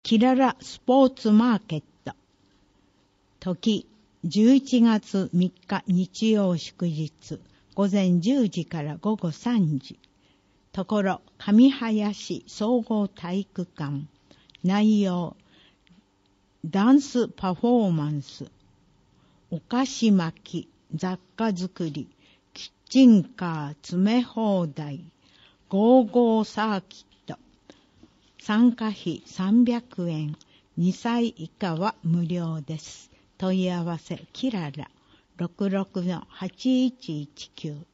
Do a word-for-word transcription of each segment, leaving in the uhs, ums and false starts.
キララスポーツマーケット。時じゅういちがつみっか日曜祝日、午前じゅうじから午後さんじ。ところ上林総合体育館。内容ダンスパフォーマンス、お菓子巻き、雑貨作り、キッチンカー詰め放題、ゴーゴーサーキット。参加費さんびゃくえん、にさい以下は無料です。問い合わせキララ ろくろくのはちいちいちきゅう。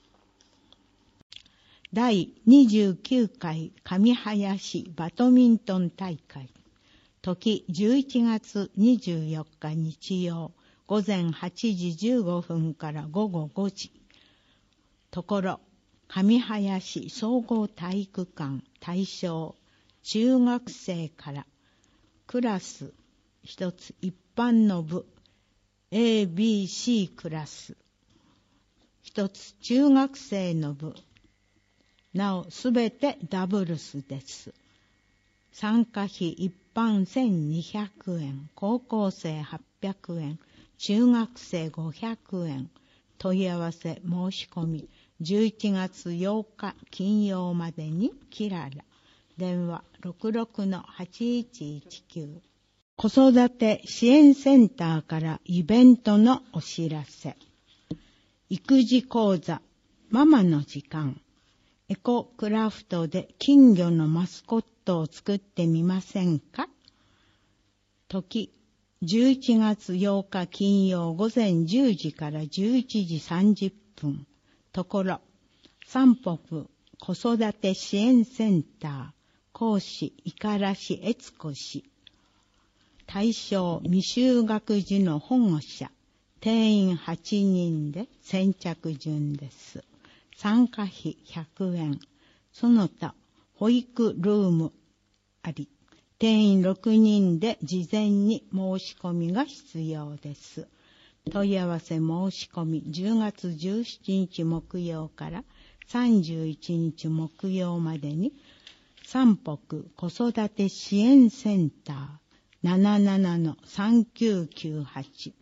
だいにじゅうきゅうかい上林バドミントン大会。時じゅういちがつにじゅうよっか日曜、午前はちじじゅうごふんから午後ごじ。ところ上林総合体育館。対象中学生からクラス一つ、一般の部 エービーシー クラス一つ、中学生の部、なおすべてダブルスです。参加費一般せんにひゃくえん、高校生はっぴゃくえん、中学生ごひゃくえん。問い合わせ申し込みじゅういちがつようか金曜までにキララ。電話 ろくろくのはちいちいちきゅう。子育て支援センターからイベントのお知らせ。育児講座ママの時間。エコクラフトで金魚のマスコットを作ってみませんか。時じゅういちがつようか金曜午前じゅうじからじゅういちじさんじゅっぷん。ところ三北子育て支援センター。講師五十嵐悦子氏。対象未就学児の保護者。定員はちにんで先着順です。参加費ひゃくえん。その他保育ルームあり。定員ろくにんで事前に申し込みが必要です。問い合わせ申し込みじゅうがつじゅうしちにち木曜からさんじゅういちにち木曜までに三北子育て支援センター ななななのさんきゅうきゅうはち。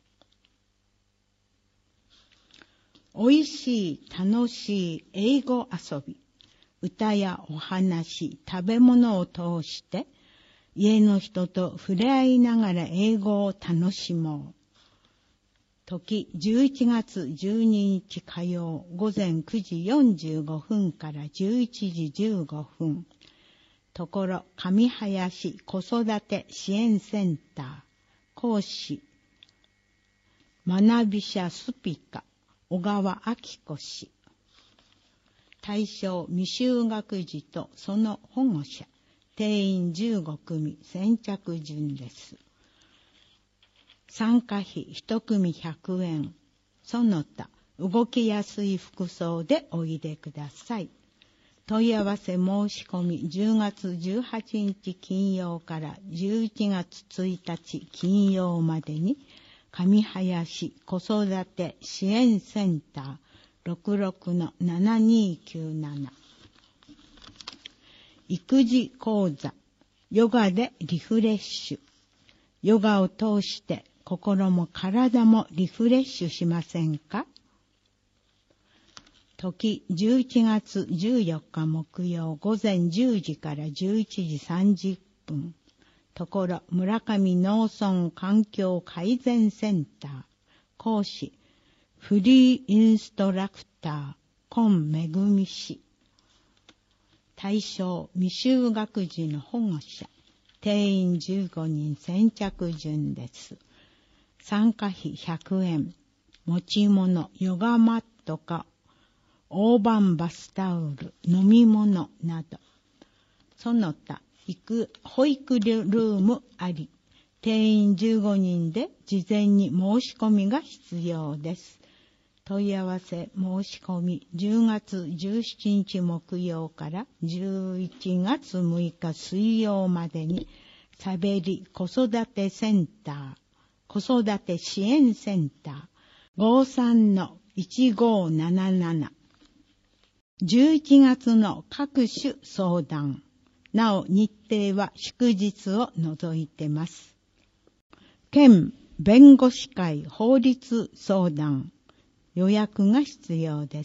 おいしい楽しい英語遊び、歌やお話、食べ物を通して家の人と触れ合いながら英語を楽しもう。時じゅういちがつじゅうににち火曜午前くじよんじゅうごふんからじゅういちじじゅうごふん。ところ上林子育て支援センター。講師学び者スピカ小川明子氏。対象未就学児とその保護者。定員じゅうごくみ先着順です。参加費一組ひゃくえん。その他動きやすい服装でおいでください。問い合わせ申し込みじゅうがつじゅうはちにち金曜からじゅういちがつついたち金曜までに上林子育て支援センター ろくろくのななにきゅうなな。育児講座ヨガでリフレッシュ。ヨガを通して心も体もリフレッシュしませんか。時じゅういちがつじゅうよっか木曜午前じゅうじからじゅういちじさんじゅっぷん。ところ村上農村環境改善センター。講師フリーインストラクター今めぐみ氏。対象未就学児の保護者。定員じゅうごにん先着順です。参加費ひゃくえん。持ち物ヨガマットか大判バスタオル、飲み物など。その他保育ルームあり。定員じゅうごにんで事前に申し込みが必要です。問い合わせ申し込みじゅうがつじゅうしちにち木曜からじゅういちがつむいか水曜までにさべり子育てセンター、子育て支援センター ごさんのいちごなななな。じゅういちがつの各種相談。 なお日程は祝日を除いてます。県弁護士会法律相談、予約が必要です。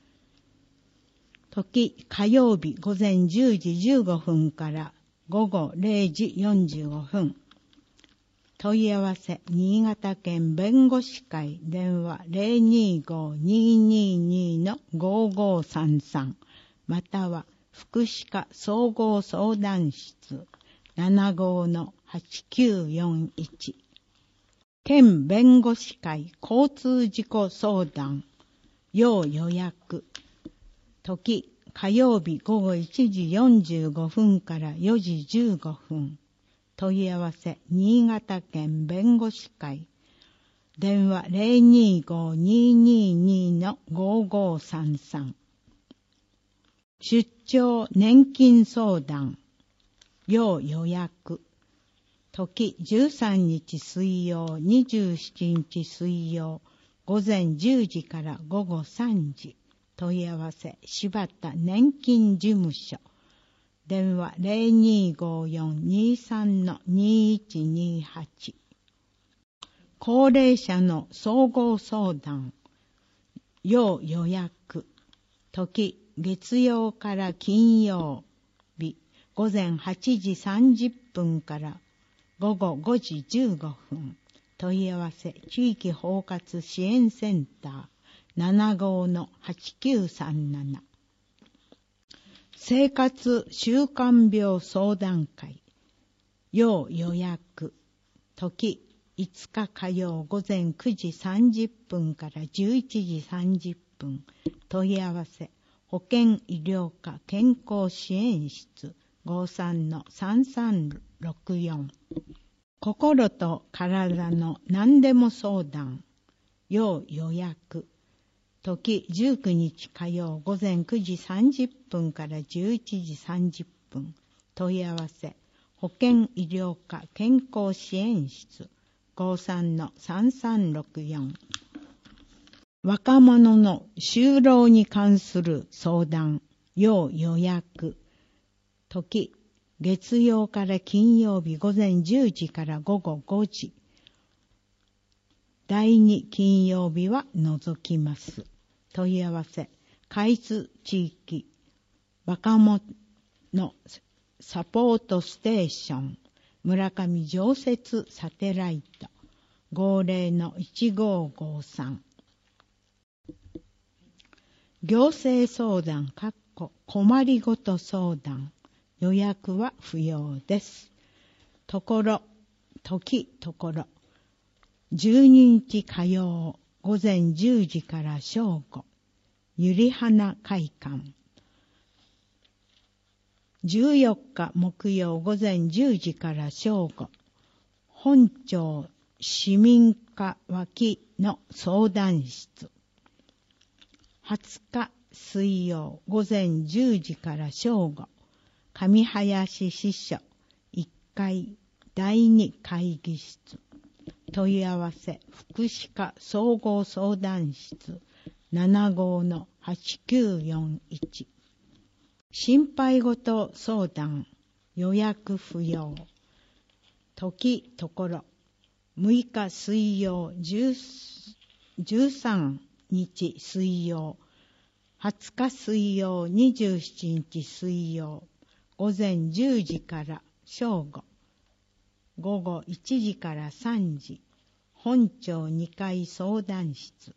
時、火曜日午前じゅうじじゅうごふんから午後れいじよんじゅうごふん。問い合わせ、新潟県弁護士会、電話 ゼロにーごーにーにーにー ごーごーさんさん、または福祉課総合相談室 ななごーのはちきゅうよんいち。県弁護士会交通事故相談、要予約。時、火曜日午後いちじよんじゅうごふんからよじじゅうごふん。問い合わせ、新潟県弁護士会。電話 ゼロにーごーにーにーにー ごーごーさんさん。出張年金相談、要予約。時じゅうさんにち水曜、にじゅうしちにち水曜、午前じゅうじから午後さんじ。問い合わせ、柴田年金事務所。電話 ゼロにーごーよんにーさんのにーいちにーはち。高齢者の総合相談、要予約。時、月曜から金曜日、午前はちじさんじゅっぷんから午後ごじじゅうごふん。問い合わせ、地域包括支援センター ななごーのはちきゅうさんなな。生活習慣病相談会、要予約。時、いつか火曜午前くじさんじゅっぷんからじゅういちじさんじゅっぷん。問い合わせ、保健医療科健康支援室 ごーさんのさんさんろくよん。心と体の何でも相談、要予約。時じゅうくにち火曜午前くじさんじゅっぷんからじゅういちじさんじゅっぷん。問い合わせ、保健医療科健康支援室 ごーさんのさんさんろくよん。若者の就労に関する相談、要予約。時、月曜から金曜日午前じゅうじから午後ごじ。だいに金曜日は除きます。問い合わせ、海津地域若者サポートステーション、村上常設サテライト ごーぜろのいちごーごーさん。行政相談かっこ困りごと相談、予約は不要です。ところ、時ところ、じゅうににち火曜午前じゅうじから正午、ゆり花会館。じゅうよっか木曜午前じゅうじから正午、本町市民課脇の相談室。はつか水曜午前じゅうじから正午、上林支所いっかいだいに会議室。問い合わせ、福祉課総合相談室 ななごーのはちきゅうよんいち。心配事相談、予約不要。時ところ、むいか水曜じゅうさんにち水曜、はつか水曜にじゅうしちにち水曜、午前じゅうじから正午、午後いちじからさんじ、本町にかい相談室。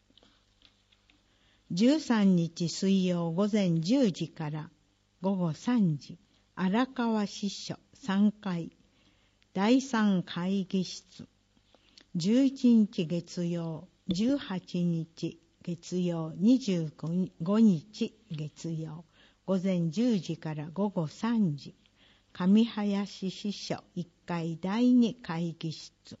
じゅうさんにち水曜午前じゅうじから午後さんじ、荒川支所さんかいだいさん会議室。じゅういちにち月曜、じゅうはちにち月曜、にじゅうごにち月曜、午前じゅうじから午後さんじ、上林支所いっかいだいに会議室。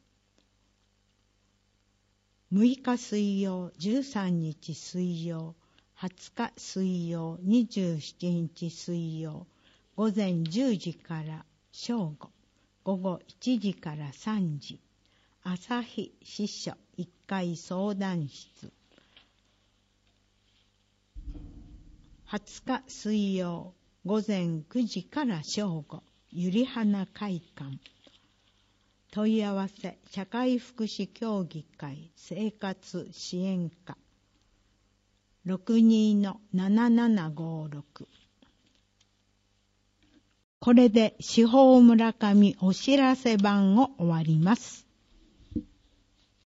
むいか水曜、じゅうさんにち水曜、はつか水曜、にじゅうしちにち水曜、午前じゅうじから正午、午後いちじからさんじ、朝日支所いっかい相談室。はつか水曜、 午前くじから正午、ゆりはな会館。問い合わせ、社会福祉協議会生活支援課 ろくにーのななななごろく。これで司法村上お知らせ版を終わります。